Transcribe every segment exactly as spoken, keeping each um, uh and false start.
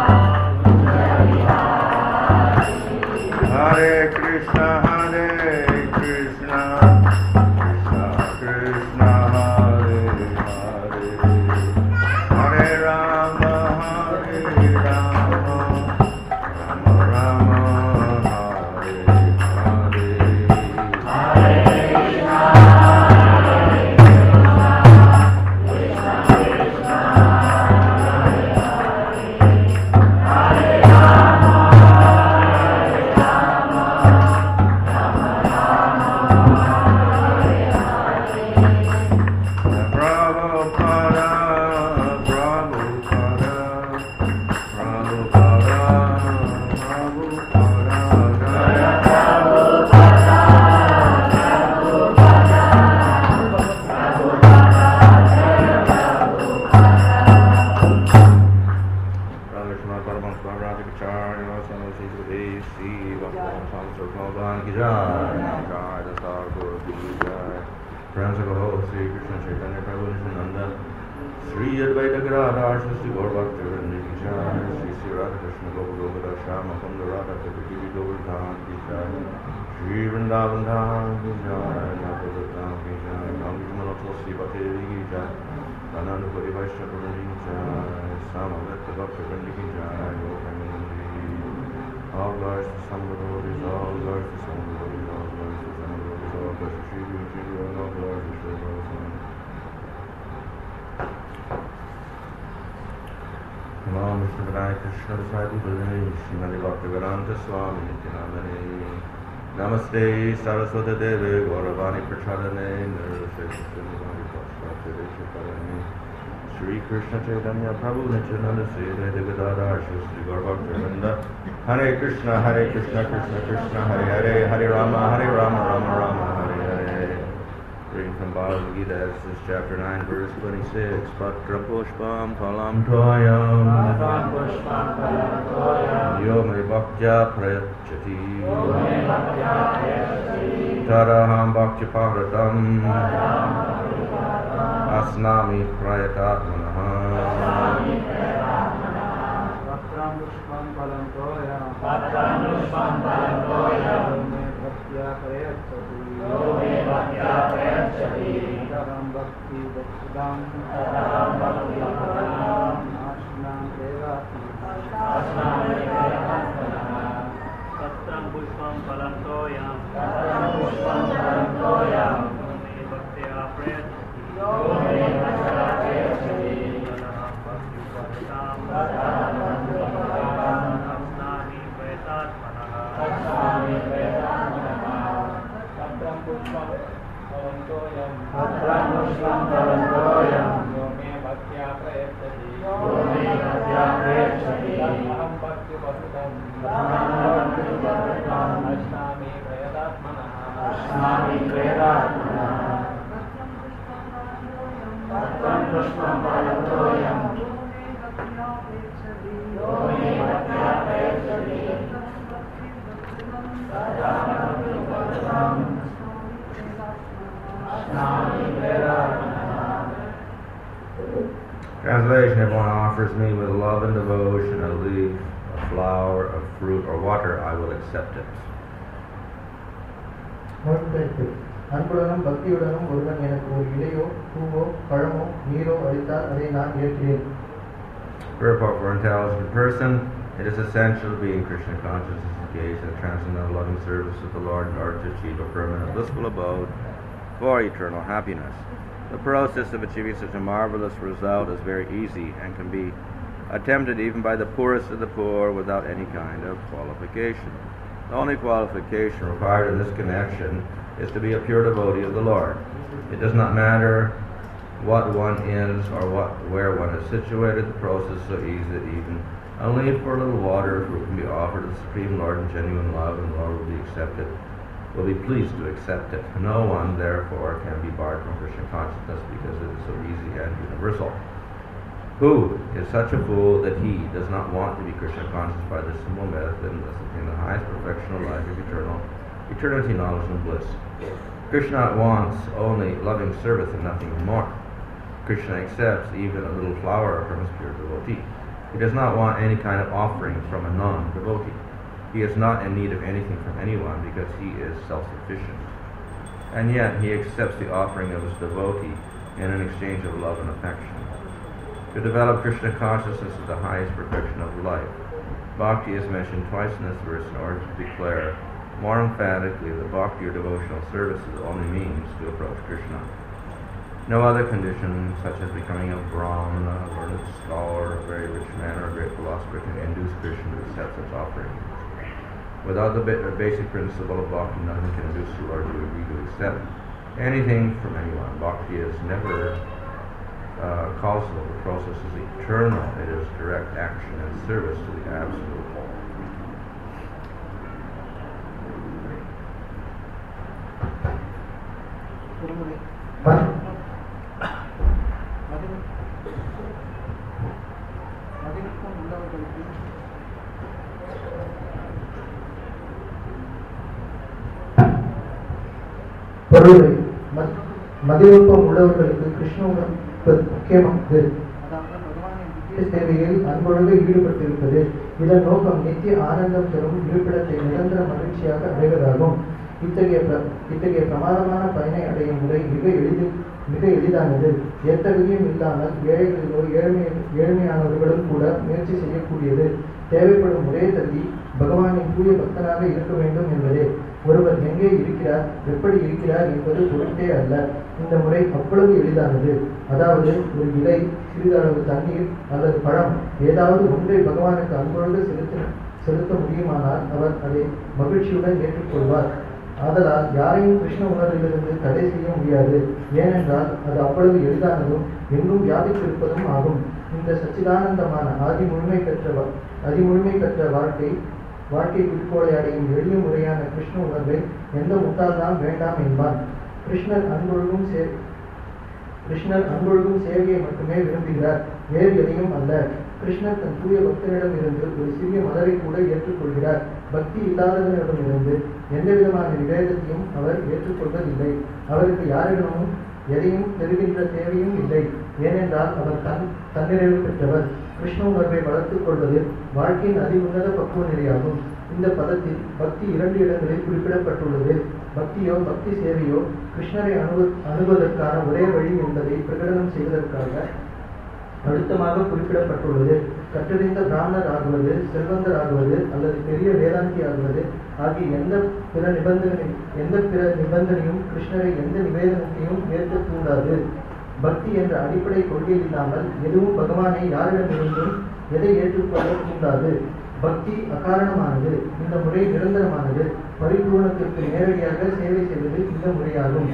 Hare Krishna, Hare Krishna, Krishna Krishna, Hare Hare, Hare Rama, Hare Rama, Rama Rama, Hare Hare, Hare Krishna, Hare Krishna, Krishna Krishna, Hare Hare, Hare Rama, Namaste Saraswati Deve Gauravani Prachadane Shri Krishna Chaitanya Prabhu Nityananda Sri Gadadhar Shri Gaurabhakta Hare Krishna Hare Krishna Krishna Krishna Hare Hare Hare Rama Hare Rama Rama Rama Hare Hare. Reading from Bhagavad Gita, this is chapter nine, verse twenty-six. Patra Pushpam Phalam Toyam Yo Me Bhaktya Prayachati Taraham Bhakti Pavratam Asnami Prayatatmanaha. Patram Pushpam Phalam Toyam Patram Pushpam Phalam Toyam Bhaktya Prayachati Yo Me Bhaktya Prayachati Taraham Bhakti Bhaktidam Taraham Bhakti Bhaktidam Asnam Prevatmanaha Asnam Prevatmanaha. Patram Pushpam Phalam Toyam Patram Pushpam Phalam Toyam Yo Me Bhaktya Prayachati Yo Me Bhaktya Prayachati Taraham Bhakti Bhaktidam Taraham Bhakti Bhaktidam Asnami Prevatmanaha Asnami Prevatmanaha. Patram Pushpam Phalam Toyam Patram Pushpam Phalam Toyam Yo Me Bhaktya Prayachati Yo Me Bhaktya Prayachati Taraham Bhakti Bhaktidam Taraham Bhakti Bhaktidam Asnami Prevatmanaha Asnami Prevatmanaha. Patram Pushpam Phalam Toyam Yo Me Bhaktya Prayachati Taraham Bhakti Bhaktidam Asnami Prevatmanaha. Translation: If one offers me with love and devotion a leaf, a flower, a fruit, or water, I will accept it. அன்புடனும் பக்தியுடனும் ஒருவன் எனக்கு ஒரு இலையோ பூவோ பழமோ நீரோ அளித்தால் அதை நான் ஏற்கிறேன். Therefore, for an intelligent person, it is essential to be in Krishna consciousness, engaged in transcendental loving service of the Lord in order to achieve a permanent blissful abode for eternal happiness. The process of achieving such a marvelous result is very easy and can be attempted even by the poorest of the poor without any kind of qualification. The only qualification required in this connection is to be a pure devotee of the Lord. It does not matter what one is or what where one is situated. The process is so easy that even a leaf or a little water fruit can be offered to the Supreme Lord in genuine love, and the Lord will be accepted, will be pleased to accept it. No one, therefore, can be barred from Krishna consciousness because it is so easy and universal. Who is such a fool that he does not want to be Krishna conscious by this simple method and thus attain the highest perfection of life of eternal eternity, knowledge, and bliss? Krishna wants only loving service and nothing more. Krishna accepts even a little flower from his pure devotee. He does not want any kind of offering from a non-devotee. He is not in need of anything from anyone because he is self-sufficient. And yet he accepts the offering of his devotee in an exchange of love and affection. To develop Krishna consciousness is the highest perfection of life. Bhakti is mentioned twice in this verse in order to declare more emphatically that bhakti or devotional service is the only means to approach Krishna. No other condition, such as becoming a brahmana, a learned scholar, a very rich man, or a great philosopher, can induce Krishna to accept such offerings. Without the ba- basic principle of bhakti, nothing can induce the Lord to agree to accept anything from anyone. Bhakti is never uh, causal. The process is eternal. It is direct action and service to the Absolute. பொருளை மதிநுட்பம் உள்ளவர்களுக்கு கிருஷ்ண முக்கியமானது. அதாவது பகவானின் திவ்ய சேவையில் அன்பொழுது ஈடுபட்டிருப்பது. இதன் நோக்கம் நித்திய ஆனந்தம் தரும் இருப்பிடத்தை நிரந்தர மகிழ்ச்சியாக அடைவதாகும். இத்தகைய இத்தகைய பிரமாதமான பயனை அடையும் முறை மிக எளிது மிக எளிதானது. எத்தகையும் இல்லாமல் ஏழைகளிலோ ஏழ்மை ஏழ்மையானவர்களும் கூட முயற்சி செய்யக்கூடியது. தேவைப்படும் ஒரே தகுதி பகவானின் தூய பக்தனாக இருக்க வேண்டும் என்பதே. ஒருவர் எங்கே இருக்கிறார், எப்படி இருக்கிறார் என்பது பொருட்டே அல்ல. இந்த முறை அவ்வளவு எளிதானது. அதாவது ஒரு இலை, சிறிதளவு தண்ணீர் அல்லது பழம் ஏதாவது ஒன்றை பகவானுக்கு அன்பொழுது செலுத்த செலுத்த முடியுமானால் அவர் அதை மகிழ்ச்சியுடன் ஏற்றுக்கொள்வார். ஆதலால் யாரையும் கிருஷ்ண உணர்விலிருந்து தடை செய்ய முடியாது. ஏனென்றால் அது அவ்வளவு எளிதானதும் எங்கும் வியாபித்திருப்பதும் ஆகும். இந்த சச்சிதானந்தமான ஆதி முழுமை பெற்ற அதிமுழுமை பெற்ற வாழ்க்கை வாழ்க்கை குறிக்கோளை அடையும் எளிய முறையான கிருஷ்ண உணர்வை எந்த முட்டாள்தான் வேண்டாம் என்பான். கிருஷ்ணர் அன்பொழுகும் சே கிருஷ்ணர் அன்பொழுகும் சேவையை மட்டுமே விரும்புகிறார், வேறு எதையும் அல்ல. கிருஷ்ணர் தன் தூய பக்தனிடம் இருந்து ஒரு சிறிய மலரை கூட ஏற்றுக்கொள்கிறார். பக்தி இல்லாதவனிடமிருந்து எந்த விதமான விவேகத்தையும் அவர் ஏற்றுக்கொள்வதில்லை. அவருக்கு யாரிடமும் எதையும் பெறுகின்ற தேவையும் இல்லை. ஏனென்றால் அவர் தன் தன்னிறைவு பெற்றவர். கிருஷ்ண உணர்வை வளர்த்துக் கொள்வது வாழ்க்கையின் அதி உன்னத பக்குவ நிலையாகும். இந்த பதத்தில் பக்தி இரண்டு இடங்களில் குறிப்பிடப்பட்டுள்ளது. பக்தியோ பக்தி சேவையோ கிருஷ்ணரை அணுகு அணுகுவதற்கான ஒரே வழி என்பதை பிரகடனம் செய்வதற்காக அழுத்தமாக குறிப்பிடப்பட்டுள்ளது. கற்றறிந்த பிராமணர் ஆகுவது, செல்வந்தர் ஆகுவது அல்லது பெரிய வேதாந்தி ஆகுவது ஆகிய எந்த பிற நிபந்தனை எந்த பிற நிபந்தனையும் கிருஷ்ணரை எந்த நிவேதனத்தையும் ஏற்க தூண்டாது. பக்தி என்ற அடிப்படை கொள்கை இல்லாமல் எதுவும் பகவானை யாரிடமிருந்தும் எதை ஏற்றுக்கொள்ள தூண்டாது. பக்தி அகாரணமானது. இந்த முறை நிரந்தரமானது. பரிபூர்ணத்திற்கு நேரடியாக சேவை செய்வது இந்த முறையாகும்.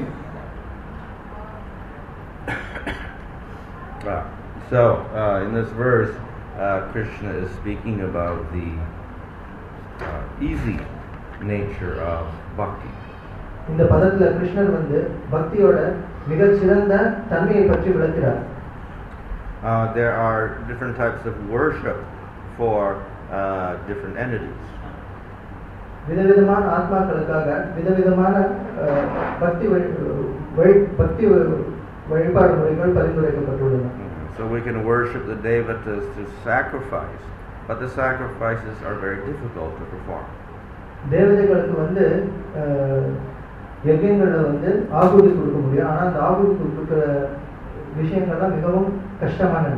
So, uh, in this verse, uh, Krishna is speaking about the uh, easy nature of bhakti. இந்த பதத்துல கிருஷ்ணர் வந்து பக்தியோட மிக சிறந்த தன்மையை பற்றி விளக்குகிறார். Uh, there are different types of worship for uh, different entities. விதவிதமான ஆத்மாக்களுக்காக விதவிதமான பக்தி பக்தி வழிபாடு முறைகள் பரிந்துரைக்கப்பட்டுள்ளன. So we can worship the devatas through sacrifice, but the sacrifices are very difficult to perform. தேவதைகளுக்கு வந்து யஜ்ஞங்களை வந்து ஆகுதி கொடுக்க முடியும். ஆனால் அந்த ஆகுதி கொடுக்கிற விஷயங்கள்லாம் மிகவும் கஷ்டமானது.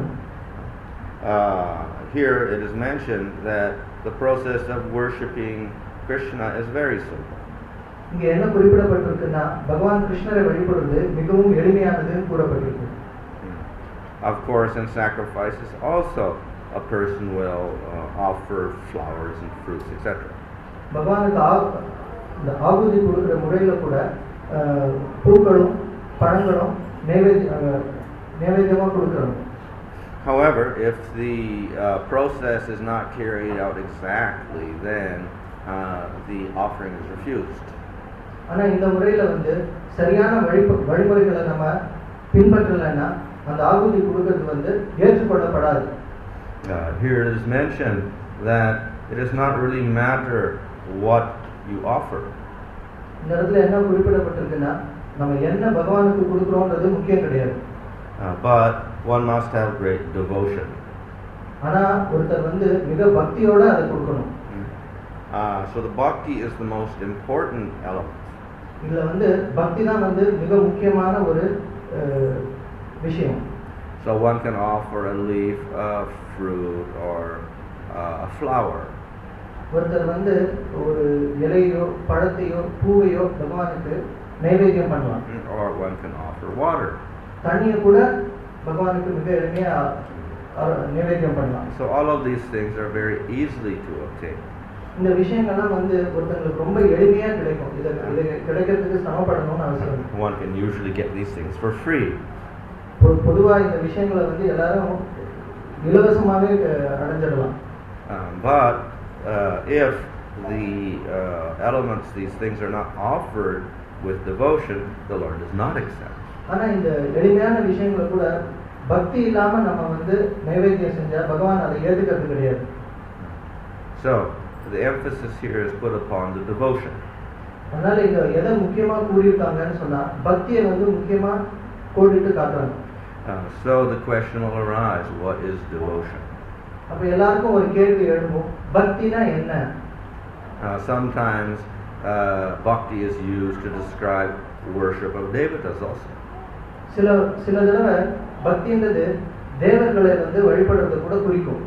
Here it is mentioned that the process of worshiping Krishna is very simple. இங்க என்ன குறிப்பிடப்பட்டிருக்குன்னா பகவான் கிருஷ்ணரை வழிபடுவது மிகவும் எளிமையானதுன்னு கூறப்பட்டிருக்கு. Of course, in sacrifices also a person will uh, offer flowers and fruits, et cetera. பகவானுக்கு இந்த ஆகுதி கொடுக்கிற முறையில கூட பூக்களும் பழங்களும் நைவேத்தியமா கொடுக்கணும். However, if the uh, process is not carried out exactly, then uh, the offering is refused. ஆனா இந்த முறையில வந்து சரியான வழிமுறைகளை நம்ம பின்பற்றலைன்னா அந்த ஆகுதி கொடுக்கிறது வந்து ஏற்றுக்கொள்ளப்படாது. Here it is mentioned that it does not really matter what you offer. இந்த இடத்துல என்ன குறிப்பிடப்பட்டிருக்குன்னா நம்ம என்ன பகவானுக்கு கொடுக்கிறோம்ன்றது முக்கியம் கிடையாது. But one must have great devotion. ஆனா ஒருத்தர் வந்து மிக பக்தியோட அதை கொடுக்கணும். Uh, so the bhakti is the most important element. இதுல வந்து பக்தி தான் வந்து மிக முக்கியமான ஒரு விஷயம். So one can offer a leaf, a fruit, or uh, a flower. ஒருத்தர் வந்து ஒரு இலையோ பழத்தையோ பூவையோ பகவானுக்கு நைவேத்தியம் பண்ணலாம். Or one can offer water. தண்ணியை கூட பகவானுக்கு மிக எளிமையா நைவேத்தியம் பண்ணலாம். So all of these things are very easily to obtain. இந்த விஷயங்கள்லாம் வந்து ஒருத்தங்களுக்கு ரொம்ப எளிமையா கிடைக்கும். இது இது கிடைக்கிறதுக்கு சமப்படணும்னு அவசியம். One can usually get these things for free. பொதுவா இந்த விஷயங்களை வந்து எல்லாரும் இலவசமாவே அடைஞ்சிடலாம். But uh, if the uh, elements, these things are not offered with devotion, the Lord does not accept. ஆனா இந்த எளிமையான விஷயங்களை கூட பக்தி இல்லாம நம்ம வந்து நைவேத்தியம் செஞ்சா பகவான் அதை ஏத்துக்கிறது கிடையாது. So the emphasis here is put upon the devotion. அதனால இங்க எதை முக்கியமா கூறியிருக்காங்கன்னு சொன்னா பக்தியை வந்து முக்கியமா கோடிட்டு காட்டுறாங்க. So the question will arise, what is devotion? அப்ப எல்லாருக்கும் ஒரு கேள்வி எழும்பும், பக்தினா என்ன? Uh, sometimes uh, bhakti is used to describe worship of devatas also. சில சில தடவை பக்தின்றது தேவர்களை வந்து வழிபடுறது கூட குறிக்கும்.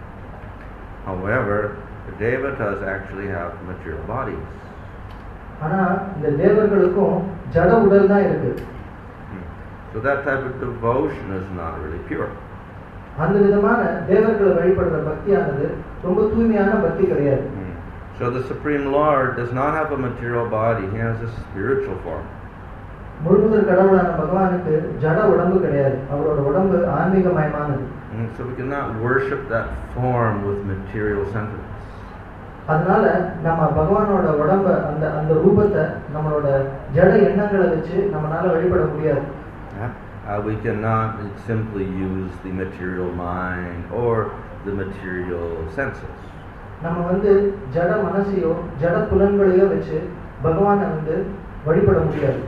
However, the devatas actually have material bodies. ஆனா இந்த தேவர்களுக்கும் ஜட உடல் தான் இருக்கு. So that type of devotion is not really pure. அந்த விதமான தேவர்களை வழிபடுற பக்தியானது ரொம்ப தூய்மையான பக்தி கிடையாது. So the Supreme Lord does not have a material body, he has a spiritual form. முழுமுதற் கடவுளான பகவானுக்கு ஜட உடம்பு கிடையாது, அவரோட உடம்பு ஆன்மீகமயமானது. So we cannot worship that form with material sentiments. அதனால நம்ம பகவானோட உடம்ப அந்த அந்த ரூபத்தை நம்மளோட ஜட எண்ணங்களை வச்சு நம்மளால வழிபட முடியாது. Uh, we cannot simply use the material mind or the material senses. நம்ம வந்து ஜட மனசையோ ஜட புலன்களையோ வச்சு பகவானை வந்து வழிபட முடியாது.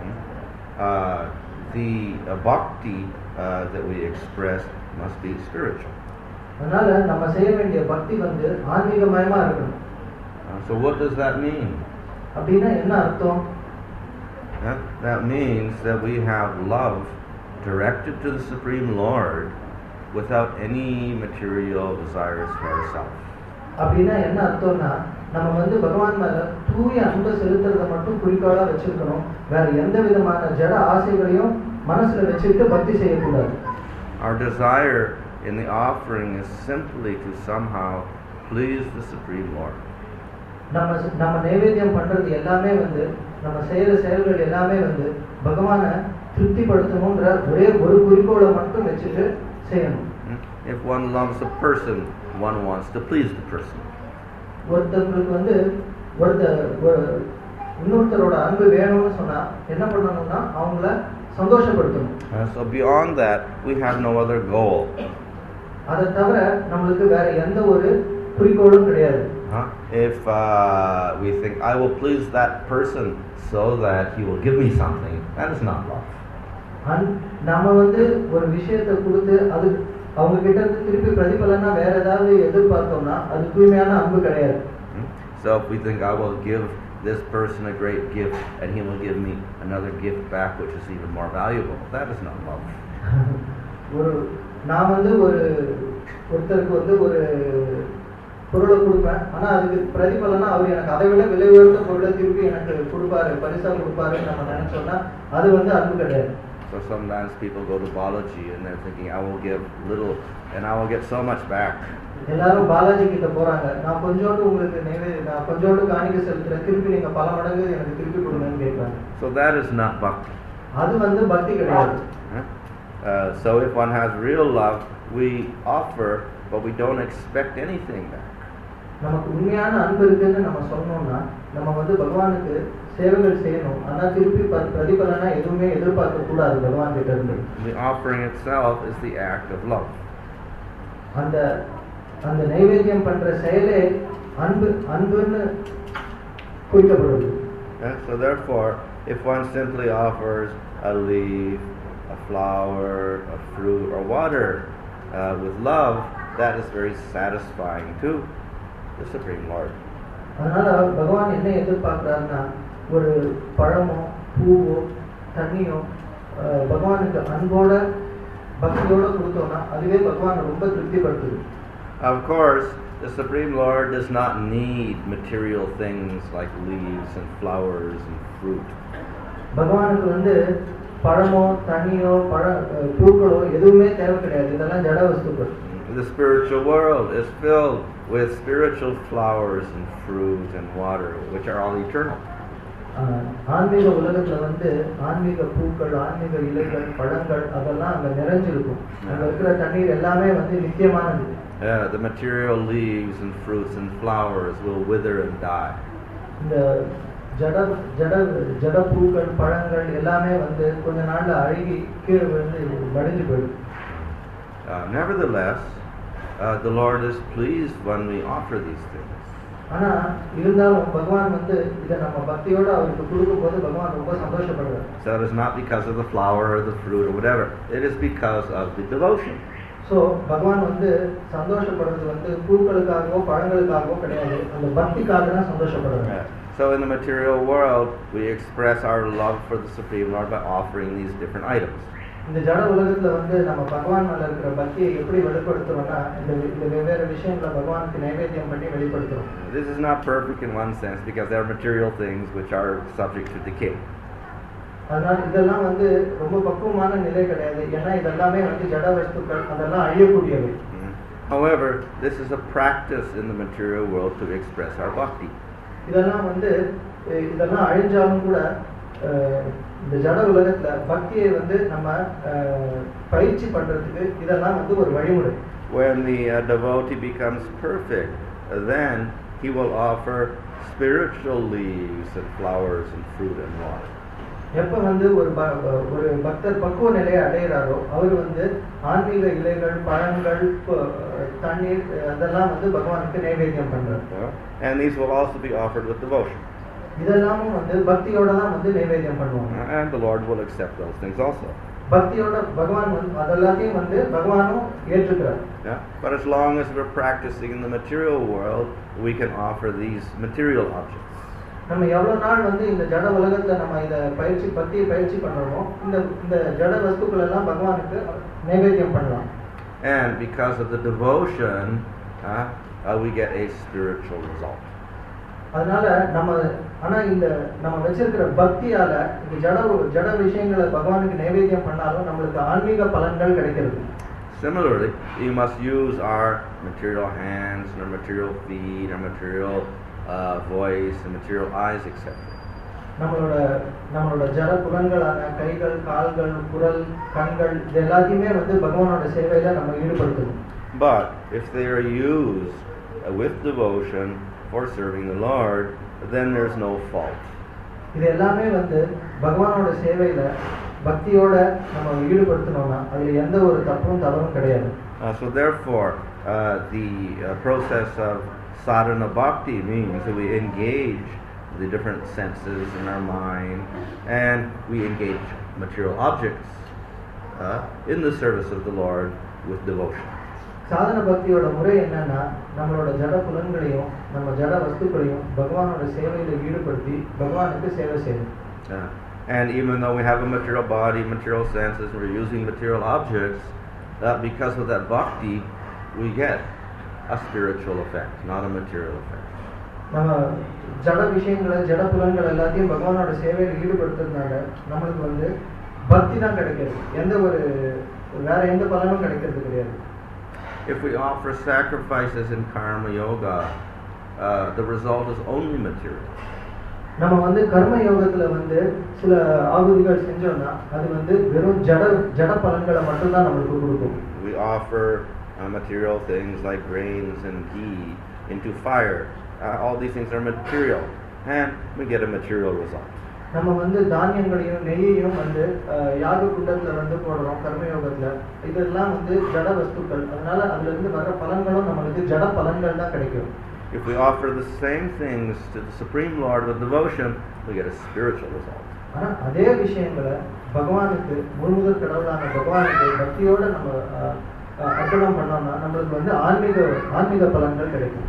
Uh, the uh, bhakti uh, that we express must be spiritual. அதனால நம்ம செய்ய வேண்டிய பக்தி வந்து ஆன்மீகமயமா இருக்கணும். Uh, so what does that mean? அப்படின்னா என்ன அர்த்தம்? Uh, that means that we have love directed to the Supreme Lord without any material desires for ourselves. அப்படின்னா என்ன அர்த்தம்னா நம்ம வந்து பகவான் மேல தூய அன்பை செலுத்துறதை மட்டும் குறிக்கோளா வச்சிருக்கணும், வேற எந்த விதமான ஜட ஆசைகளையும் மனசுல வச்சுட்டு பக்தி செய்யக்கூடாது. Our desire in the offering is simply to somehow please the Supreme Lord. நம்ம நம்ம நைவேத்தியம் பண்றது எல்லாமே வந்து நம்ம செய்யற செயல்கள் எல்லாமே வந்து பகவானை திருப்திப்படுத்தணும்ன்ற ஒரே ஒரு குறிக்கோளை மட்டும் வச்சுட்டு செய்யணும். If one loves a person, one wants to please the person. ஒருத்தருக்கு வந்து ஒருத்தர் இன்னொருத்தரோட அன்பு வேணும்னு சொன்னா என்ன பண்ணணும்னா அவங்கள சந்தோஷப்படுத்தணும். So beyond that, we have no other goal. அதை தவிர நம்மளுக்கு வேற எந்த ஒரு குறிக்கோளும் கிடையாது. If uh, we think I will please that person so that he will give me something, that is not love. நம்ம வந்து ஒரு விஷயத்தை கொடுத்து அது அவங்க கிட்ட இருந்து திருப்பி பிரதிபலனா வேற ஏதாவது எதிர்பார்த்தோம்னா அது தூய்மையான அன்பு கிடையாது. So if we think I will give this person a great gift and he will give me another gift back which is even more valuable, that is not love. ஒரு நான் வந்து ஒரு ஒருத்தருக்கு வந்து ஒரு பொருளை கொடுப்பேன், ஆனா அதுக்கு பிரதிபலனா அவர் எனக்கு அதை விட விலை உயர்ந்த பொருளை திருப்பி எனக்கு கொடுப்பாரு, பரிசா கொடுப்பாருன்னு நம்ம நினைச்சோம்னா அது வந்து அன்பு கிடையாது. So sometimes people go to Balaji and they're thinking I will give little and I will get so much back. எல்லாரும் பாலாஜி கிட்ட போறாங்க, நான் கொஞ்சோண்டு உங்களுக்கு நைவேத்தியம் நான் கொஞ்சோண்டு காணிக்கை செலுத்துறேன், திருப்பி நீங்க பல மடங்கு எனக்கு திருப்பி கொடுங்கன்னு கேட்கறாங்க. So that is not bhakti. அது வந்து பக்தி கிடையாது. Uh, so if one has real love, we offer but we don't expect anything back. நமக்கு உண்மையான அன்பு இருக்குன்னு நம்ம சொன்னோம்னா நம்ம வந்து பகவானுக்கு சேவைகள் செய்யணும், ஆனா திருப்பி பிரதிபலனா எதுவுமே எதிர்பார்க்க கூடாது பகவான் கிட்ட இருந்து. The offering itself is the act of love. அந்த அந்த நைவேத்தியம் பண்ற செயலே அன்பு அன்புன்னு குறிக்கப்படுது. So therefore, if one simply offers a leaf, a flower, a fruit or water uh, with love, that is very satisfying to the Supreme Lord. அதனால பகவான் என்ன எதிர்பார்க்கிறாருன்னா ஒரு பழமோ பூவோ தண்ணியோ அஹ், பகவானுக்கு அன்போட பக்தியோட கொடுத்தோம்னா அதுவே பகவான் ரொம்ப திருப்திப்படுத்துது. Of course, the Supreme Lord does not need material things like leaves and flowers and fruit. பகவானுக்கு வந்து பழமோ தண்ணியோ பழ அஹ், பூக்களோ எதுவுமே தேவை கிடையாது. இதெல்லாம் ஜட வஸ்துக்கள். The spiritual world is filled with spiritual flowers and fruit and water, which are all eternal. ஆஹ், ஆன்மீக உலகத்துல வந்து ஆன்மீக பூக்கள் ஆன்மீக இலைகள் பழங்கள் அதெல்லாம் அங்க நிறைஞ்சிருக்கும். அங்க இருக்கிற தண்ணீர் எல்லாமே வந்து நித்தியமானது. Uh, the material leaves and fruits and flowers will wither and die. இந்த ஜட ஜட ஜட பூக்கள் பழங்கள் எல்லாமே வந்து கொஞ்ச நாள்ல அழுகி கீழே விழுந்து மடிஞ்சு போயிடும். Uh, nevertheless, uh, the Lord is pleased when we offer these things. ஆனா இருந்தாலும் பகவான் வந்து இதை நம்ம பக்தியோட அவருக்கு கொடுக்கும்போது பகவான் ரொம்ப சந்தோஷப்படுறார். So it is not because of the flower or the fruit or whatever. It is because of the devotion. So பகவான் வந்து சந்தோஷப்படுறது வந்து பூக்களுக்காகவோ பழங்களுக்காகவோ கிடையாது, அந்த பக்திக்காக தான் சந்தோஷப்படுறாங்க. Uh, so in the material world, we express our love for the Supreme Lord by offering these different items. இந்த ஜட உலகத்துல வந்து நம்ம பகவான் மேல இருக்கிற பக்தியை எப்படி வெளிப்படுத்துறோம்னா இந்த இந்த வெவ்வேறு விஷயங்களை பகவானுக்கு நைவேத்தியம் பண்ணி வெளிப்படுத்துறோம். This is not perfect in one sense because there are material things which are subject to decay. அதனால இதெல்லாம் வந்து ரொம்ப பக்குவமான நிலை கிடையாது, ஏன்னா இதெல்லாமே வந்து ஜட வஸ்துக்கள், அதெல்லாம் அழியக்கூடியவை. Mm. However, this is a practice in the material world to express our bhakti. இதெல்லாம் வந்து அஹ், இதெல்லாம் அழிஞ்சாலும் கூட அஹ், இந்த ஜட உலகத்துல பக்தியை வந்து நம்ம அஹ், பயிற்சி பண்றதுக்கு இதெல்லாம் வந்து ஒரு வழிமுறை. When the uh, devotee becomes perfect, uh, then he will offer spiritual leaves and flowers and fruit and water. எப்ப வந்து ஒரு ப- ஒரு பக்தர் பக்குவ நிலையை அடைகிறாரோ அவர் வந்து ஆன்மீக இலைகள் பழங்கள் ப- தண்ணீர் அதெல்லாம் வந்து பகவானுக்கு நைவேத்தியம் பண்றார். Uh, and these will also be offered with devotion. இதெல்லாமும் வந்து பக்தியோட தான் வந்து நைவேத்தியம் பண்ணுவாங்க. Uh, and the Lord will accept those things also. பக்தியோட பகவான் வந்து அதெல்லாத்தையும் வந்து பகவானும் ஏற்றுக்கிறார். Yeah? But as long as we're practicing in the material world, we can offer these material objects. நம்ம எவ்வளவு நாள் வந்து இந்த ஜட உலகத்துல நம்ம இத பயிற்சி பக்தியை பயிற்சி பண்றோமோ இந்த இந்த ஜட வஸ்துக்கள் எல்லாம் பகவானுக்கு நைவேத்தியம் பண்ணலாம். And because of the devotion, uh, uh, we get a spiritual result. அதனால நம்ம ஆனா இந்த நம்ம வச்சிருக்கிற பக்தியால இந்த ஜட ஜட விஷயங்களை பகவானுக்கு நைவேத்தியம் பண்ணாலும் நம்மளுக்கு ஆன்மீக பலன்கள் கிடைக்கிறது. Similarly, you must use our material hands, and our material feet, our material uh, voice, and material eyes, et cetera. நம்மளோட நம்மளோட ஜட புலன்களான கைகள் கால்கள் குரல் கண்கள் இது எல்லாத்தையுமே வந்து பகவானோட சேவையில நம்ம ஈடுபடுத்தணும். But if they are used uh, with devotion for serving the Lord, then there's no fault. இது எல்லாமே வந்து பகவானோட சேவையில பக்தியோட நம்ம ஈடுபடுத்தணும்னா அதுல எந்த ஒரு தப்பும் தவறும் கிடையாது. Uh, so therefore, uh, the uh, process of sadhana bhakti means that we engage the different senses in our mind and we engage material objects uh, in the service of the Lord with devotion. சாதன பக்தியோட முறை என்னன்னா நம்மளோட ஜட புலன்களையும் நம்ம ஜட வஸ்துக்களையும் பகவானோட சேவையில ஈடுபடுத்தி பகவானுக்கு சேவை செய்யணும். Uh, and even though we have a material body, material senses, we're using material objects, uh, because of that bhakti, we get a spiritual effect, not a material effect. நம்ம ஜட விஷயங்களை ஜட புலன்கள் எல்லாத்தையும் பகவானோட சேவையில ஈடுபடுத்துறதுனால நம்மளுக்கு வந்து பக்தி தான் கிடைக்கிறது, எந்த ஒரு வேற எந்த பலனும் கிடைக்கிறது கிடையாது. If we offer sacrifices in karma yoga, uh, the result is only material. நம்ம வந்து கர்ம யோகத்துல வந்து சில ஆகுதிகள் செஞ்சோம்னா அது வந்து வெறும் ஜட ஜட பலன்களை மட்டும்தான் நம்மளுக்கு கொடுக்கும். We offer uh, material things like grains and ghee into fire. Uh, all these things are material, and we get a material result. நம்ம வந்து தானியங்களையும் நெய்யையும் வந்து யாக குண்டத்துல வந்து போடுறோம் கர்மயோகத்துல, இதெல்லாம் வந்து ஜட வஸ்துக்கள், அதனால அதுல இருந்து வர்ற பலன்களும் நம்மளுக்கு ஜட பலன்கள் தான் கிடைக்கும். If we offer the same things to the Supreme Lord with devotion, we get a spiritual result. ஆனா அதே விஷயங்களை பகவானுக்கு முழுமுதல் கடவுளான பகவானுக்கு பக்தியோட நம்ம அஹ், அர்ப்பணம் பண்ணோம்னா நம்மளுக்கு வந்து ஆன்மீக ஆன்மீக பலன்கள் கிடைக்கும்.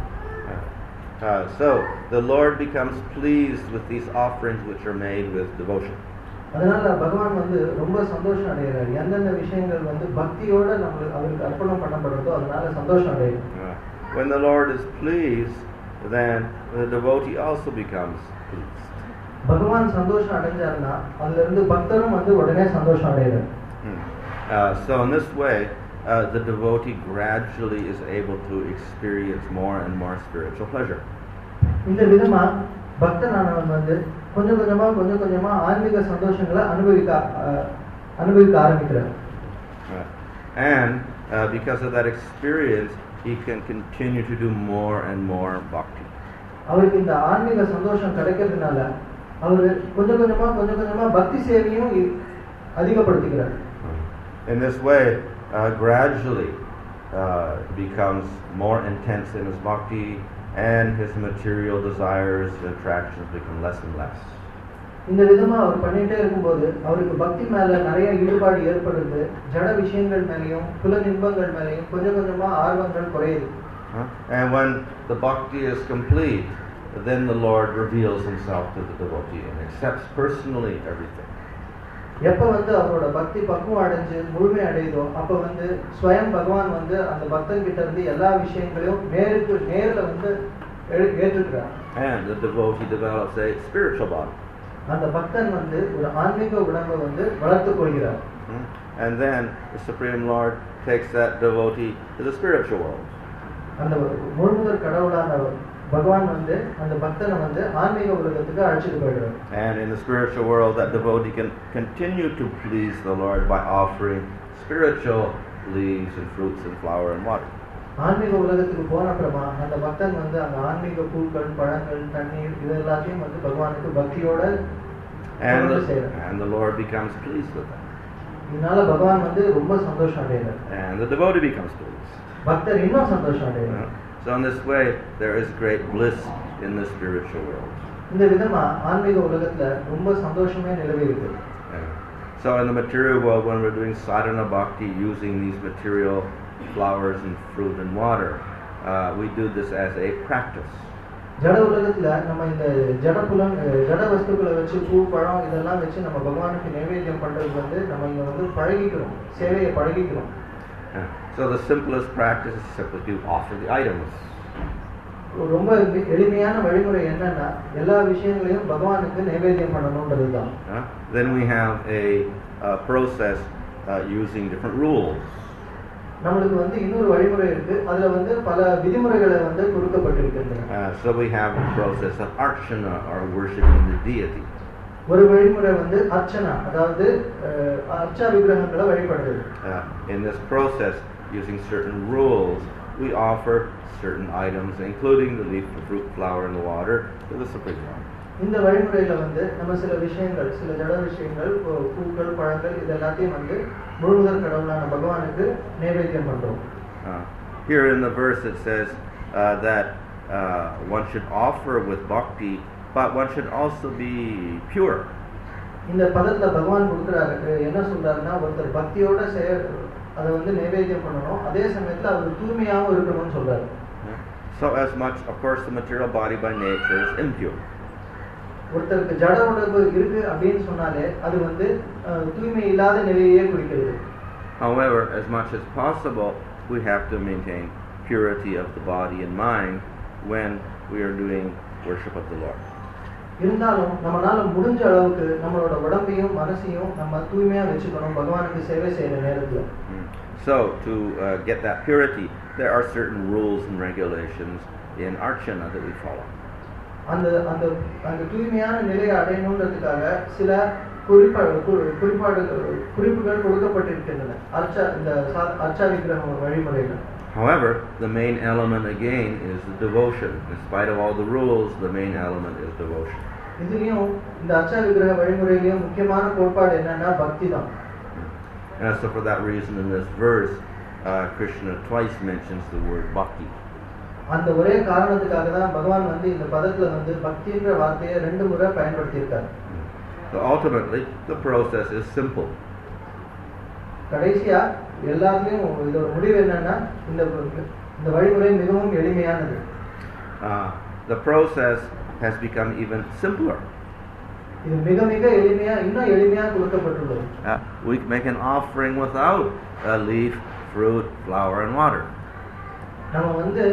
Uh, so the Lord becomes pleased with these offerings which are made with devotion. அதனால பகவான் வந்து ரொம்ப சந்தோஷம் அடைகிறார். எந்தெந்த விஷயங்கள் வந்து பக்தியோட நம்மளுக்கு அவருக்கு அர்ப்பணம் பண்ணப்படுறதோ அதனால சந்தோஷம் அடைகிறார். Uh, when the Lord is pleased, then the devotee also becomes pleased. பகவான் சந்தோஷம் அடைஞ்சாருன்னா அதுல இருந்து பக்தரும் வந்து உடனே சந்தோஷம் அடைகிறார். Hmm. Uh, so in this way, uh, the devotee gradually is able to experience more and more spiritual pleasure. இந்த விதமா பக்தனானவன் வந்து கொஞ்சம் கொஞ்சமா கொஞ்சம் கொஞ்சமா ஆன்மீக சந்தோஷங்களை அனுபவிக்க அஹ், அனுபவிக்க ஆரம்பிக்கிறார். Uh, and uh, because of that experience, he can continue to do more and more bhakti. அவருக்கு இந்த ஆன்மீக சந்தோஷம் கிடைக்கிறதுனால அவரு கொஞ்சம் கொஞ்சமா கொஞ்சம் கொஞ்சமா பக்தி சேவையும் இ- அதிகப்படுத்திக்கிறார். In this way, uh, gradually uh, becomes more intense in his bhakti, and his material desires and attractions become less and less. இந்த விதமா அவர் பண்ணிட்டே இருக்கும்போது அவருக்கு பக்தி மேல நிறைய ஈடுபாடு ஏற்படுது. ஜட விஷயங்கள் மேலேயும் புல இன்பங்கள் மேலேயும் கொஞ்சம் கொஞ்சமா ஆர்வங்கள் குறையுது. Huh? And when the bhakti is complete, then the Lord reveals himself to the devotee and accepts personally everything. எப்ப வந்து அவரோட பக்தி பக்குவம் அடைஞ்சு முழுமை அடையுதோ அப்ப வந்து ஸ்வயம் பகவான் வந்து அந்த பக்தன் கிட்ட இருந்து எல்லா விஷயங்களையும் நேருக்கு நேர்ல வந்து ஏ- ஏற்றுக்கிறார். And the devotee develops a spiritual body. அந்த பக்தன் வந்து ஒரு ஆன்மீக உடம்பை வந்து வளர்த்துக் கொள்கிறார். Hmm? And then the Supreme Lord takes that devotee to the spiritual world. அந்த முழுமுதற் கடவுளான பகவான் வந்து அந்த பக்தனை வந்து ஆன்மீக உலகத்துக்கு அழைச்சிட்டு போயிடுறார். And in the spiritual world, that devotee can continue to please the Lord by offering spiritual leaves and fruits and flower and water. ஆன்மீக உலகத்துக்கு போன அப்புறமா அந்த பக்தன் வந்து அந்த ஆன்மீக பூக்கள் பழங்கள் தண்ணீர் இது எல்லாத்தையும் வந்து பகவானுக்கு பக்தியோட And தொண்டு the, செய்றார். and the Lord becomes pleased with that. இதனால பகவான் வந்து ரொம்ப சந்தோஷம் அடைகிறார். And the devotee becomes pleased. பக்தர் இன்னும் சந்தோஷம் You அடைகிறார். know? So in this way, there is great bliss in the spiritual world. இந்த விதமா ஆன்மீக உலகத்துல ரொம்ப சந்தோஷமே நிலவி இருக்கு. Yeah. So in the material world, when we're doing sadhana bhakti using these material flowers and fruit and water, uh, we do this as a practice. ஜட உலகத்துல நம்ம இந்த ஜட புலம் ஜட வஸ்துக்களை வச்சு பூ பழம் இதெல்லாம் வச்சு நம்ம பகவானுக்கு நைவேத்தியம் பண்றது வந்து நம்ம இங்க வந்து பழகிக்கிறோம், சேவையை பழகிக்கிறோம். Yeah. So the simplest practice is simply to offer the items. ரொம்ப எளி- எளிமையான வழிமுறை என்னன்னா எல்லா விஷயங்களையும் பகவானுக்கு நைவேத்தியம் பண்ணணும்ன்றது தான். Uh, then we have a uh, process uh, using different rules. நம்மளுக்கு வந்து இன்னொரு வழிமுறை இருக்கு. அதுல வந்து பல விதிமுறைகளை வந்து கொடுக்கப்பட்டிருக்கின்றன. Uh, so we have the process of archana, or worshiping the deity. ஒரு வழிமுறை வந்து அர்ச்சனா, அதாவது அஹ், அர்ச்சா விக்கிரகங்களை வழிபடுறது. Uh, in this process, using certain rules, we offer certain items, including the leaf, the fruit, flower, and the water, to the Supreme Lord. இந்த வழிமுறையில வந்து நம்ம சில விஷயங்கள் சில ஜட விஷயங்கள் பூ- பூக்கள் பழங்கள் இது எல்லாத்தையும் வந்து முழுமுதற் கடவுளான பகவானுக்கு நைவேத்தியம் பண்றோம். Uh, here in the verse it says uh, that uh, one should offer with bhakti, but one should also be pure. இந்த பதத்துல பகவான் கொடுக்குறாரு என்ன சொல்றாருன்னா ஒருத்தர் பக்தியோட செய்ய அதை வந்து நைவேத்தியம் பண்ணணும், அதே சமயத்துல அவர் தூய்மையாகவும் இருக்கணும்னு சொல்றாரு. Yeah. So as much, of course, the material body by nature is impure. ஒருத்தருக்கு ஜட உணர்வு இருக்கு அப்படின்னு சொன்னாலே அது வந்து அஹ், தூய்மை இல்லாத நிலையே குறிக்கிறது. However, as much as possible, we have to maintain purity of the body and mind when we are doing worship of the Lord. இருந்தாலும் நம்மளால முடிஞ்ச அளவுக்கு நம்மளோட உடம்பையும் மனசையும் நம்ம தூய்மையா வச்சுக்கணும் பகவானுக்கு சேவை செய்யற நேரத்துல. Mm. So, to uh, get that purity, there are certain rules and regulations in Archana that we follow. அந்த அந்த அந்த தூய்மையான நிலையை அடையணுன்றதுக்காக சில குறிப்பாடு கு- குறிப்பாடுகள் குறிப்புகள் கொடுக்கப்பட்டிருக்கின்றன அர்ச்சா இந்த சா- அர்ச்சா விக்கிரக வழிமுறைகள். However, the main element again is the devotion. In spite of all the rules, the main element is devotion. இதுலயும் இந்த அர்ச்சா விக்கிரக வழிமுறையிலயும் முக்கியமான கோட்பாடு என்னன்னா பக்தி தான். And so for that reason in this verse, uh, Krishna twice mentions the word bhakti. அந்த ஒரே காரணத்துக்காக தான் பகவான் வந்து இந்த பதத்துல வந்து பக்தின்ற வார்த்தையை ரெண்டு முறை பயன்படுத்தியிருக்காரு. So ultimately, the process is simple. கடைசியா எல்லாத்துலயும் இதோட முடிவு என்னன்னா இந்த இந்த வழிமுறை மிகவும் எளிமையானது. Uh, the process has become even simpler. இது மிக மிக எளிமையா இன்னும் எளிமையா கொடுக்கப்பட்டுள்ளது. Uh, we can make an offering without a leaf, fruit, flower, and water. நம்ம வந்து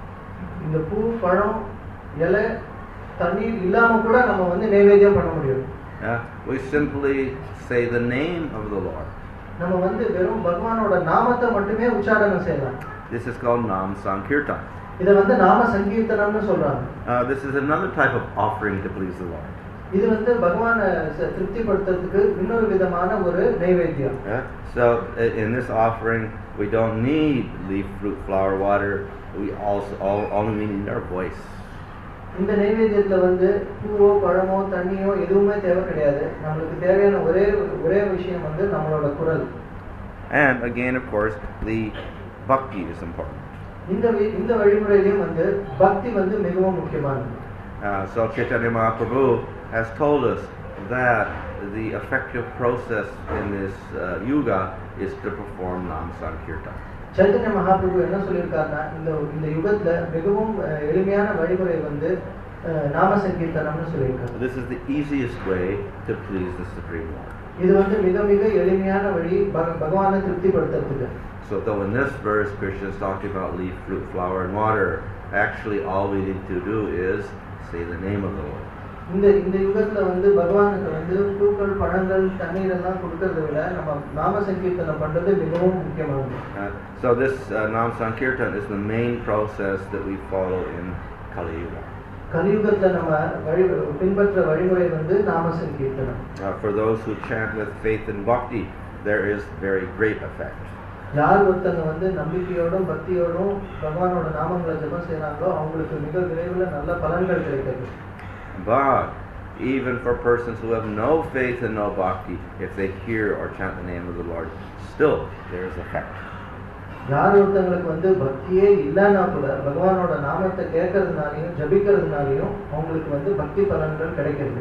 இந்த பூ, பழம், இலை, தண்ணீர் இல்லாம கூட நம்ம வந்து நைவேத்தியம் பண்ண முடியும். Uh, we simply say the name of the Lord. நம்ம வந்து வெறும் பகவானோட நாமத்தை மட்டுமே உச்சாரணம் செய்யலாம். This is called Nam Sankirtan. இதை வந்து நாம சங்கீர்த்தனம்னு சொல்றாங்க. Uh, this is another type of offering to please the Lord. இது வந்து பகவானை திருப்திப்படுத்துறதுக்கு இன்னொரு விதமான ஒரு நைவேத்தியம். Uh, so in this offering, we don't need leaf, fruit, flower, water. We also all, only need our voice. இந்த நைவேத்தியத்துல வந்து பூவோ, பழமோ, தண்ணியோ எதுவுமே தேவை கிடையாது. நம்மளுக்கு தேவையான ஒரே ஒரே விஷயம் வந்து நம்மளோட குரல். And again, of course, the bhakti is important. இந்த இந்த வழிமுறையிலும் வந்து பக்தி வந்து மிகவும் முக்கியமானது. Uh, so Chaitanya Mahaprabhu has told us that the effective process in this uh, yuga is to perform Nam Sankirtan. Chaitanya Mahaprabhu என்ன சொல்லியிருக்காருன்னா இந்த இந்த யுகத்துல மிகவும் எளிமையான வழிமுறை வந்து நாம சங்கீர்த்தனம்னு சொல்லியிருக்காரு. This is the easiest way to please the Supreme Lord. இது வந்து மிக மிக எளிமையான வழி பகவானை திருப்திப்படுத்துறதுக்கு. So though in this verse Krishna is talking about leaf, fruit, flower, and water, actually all we need to do is say the name of the Lord. இந்த இந்த யுகத்துல வந்து பகவானுக்கு வந்து பூக்கள், பழங்கள், தண்ணீர் எல்லாம் கொடுக்கறதை விட நம்ம நாம சங்கீர்த்தனம் பண்றது மிகவும் முக்கியமானது. So this uh, Nam Sankirtan is the main process that we follow in Kali Yuga. கலியுகத்துல நம்ம வழி பின்பற்ற வழிமுறை வந்து நாம சங்கீர்த்தனம். For those who chant with faith and bhakti, there is very great effect. யார் ஒருத்தங்க வந்து நம்பிக்கையோடும் பக்தியோடும் பகவானோட நாமங்களை ஜெபம் செய்றாங்களோ அவங்களுக்கு மிக விரைவில் நல்ல பலன்கள் கிடைக்கிறது. But even for persons who have no faith and no bhakti, if they hear or chant the name of the Lord, still there is effect. யார் ஒருத்தங்களுக்கு வந்து பக்தியே இல்லைன்னா கூட பகவானோட நாமத்தை கேட்கறதுனாலையும் ஜபிக்கிறதுனாலையும் அவங்களுக்கு வந்து பக்தி பலன்கள் கிடைக்கிறது.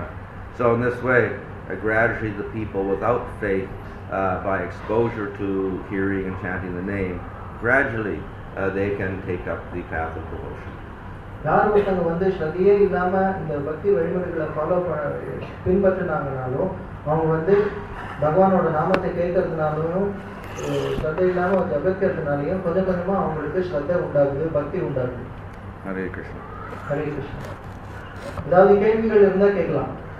So in this way, uh, gradually the people without faith, uh, by exposure to hearing and chanting the name, gradually uh, they can take up the path of devotion. யார் ஒருத்தங்க வந்து ஸ்ரத்தையே இல்லாம இந்த பக்தி வழிமுறைகளை ஃபாலோ பின்பற்றினாங்கனாலும் அவங்க வந்து பகவானோட நாமத்தை கேட்கறதுனாலும் ஸ்ரத்தை இல்லாம ஜபிக்கிறதுனாலையும் கொஞ்சம் கொஞ்சமா அவங்களுக்கு ஸ்ரத்தை உண்டாகுது, பக்தி உண்டாகுது. Hare Krishna. ஹரே கிருஷ்ணா. ஏதாவது கேள்விகள் இருந்தா கேட்கலாம்.